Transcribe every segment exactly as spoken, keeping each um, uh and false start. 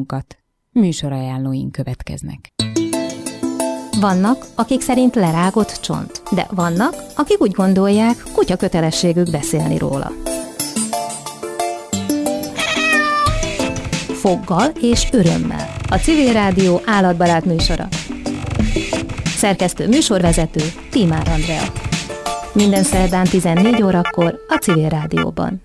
magunkat. Műsorajánlóink következnek. Vannak, akik szerint lerágott csont, de vannak, akik úgy gondolják, kutya kötelességük beszélni róla. Foggal és örömmel. A Civil Rádió állatbarát műsora. Szerkesztő műsorvezető Tímár Andrea. Minden szerdán tizennégy órakor a Civil Rádióban.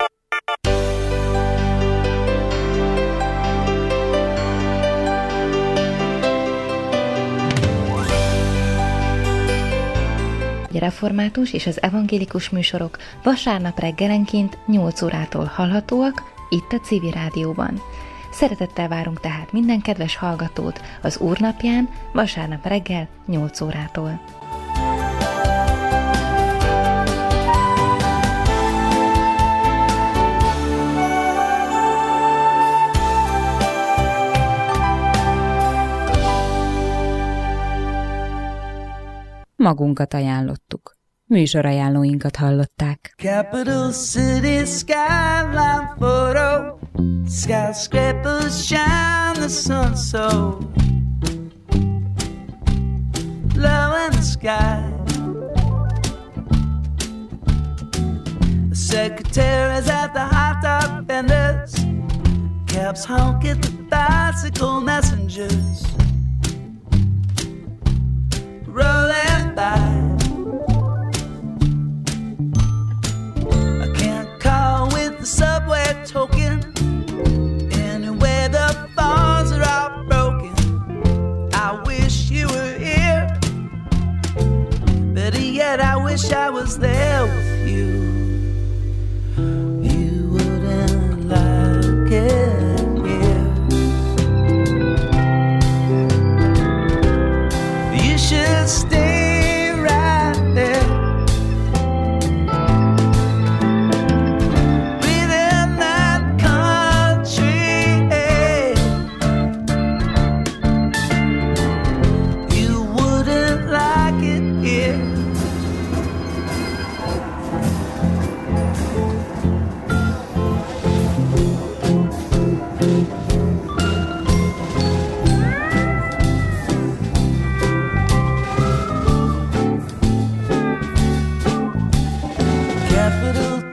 A református és az evangélikus műsorok vasárnap reggelenként nyolc órától hallhatóak itt a Civil Rádióban. Szeretettel várunk tehát minden kedves hallgatót az Úrnapján vasárnap reggel nyolc órától. Magunkat ajánlottuk. Műsorajánlóinkat hallották. Capital City skyline photo. Skyscrapers shine the sun so low in the sky. The secretaries at the hot dog vendors, cabs honk at the bicycle messengers rolling by. I can't call with the subway token. Anyway, the phones are all broken. I wish you were here. Better yet, I wish I was there.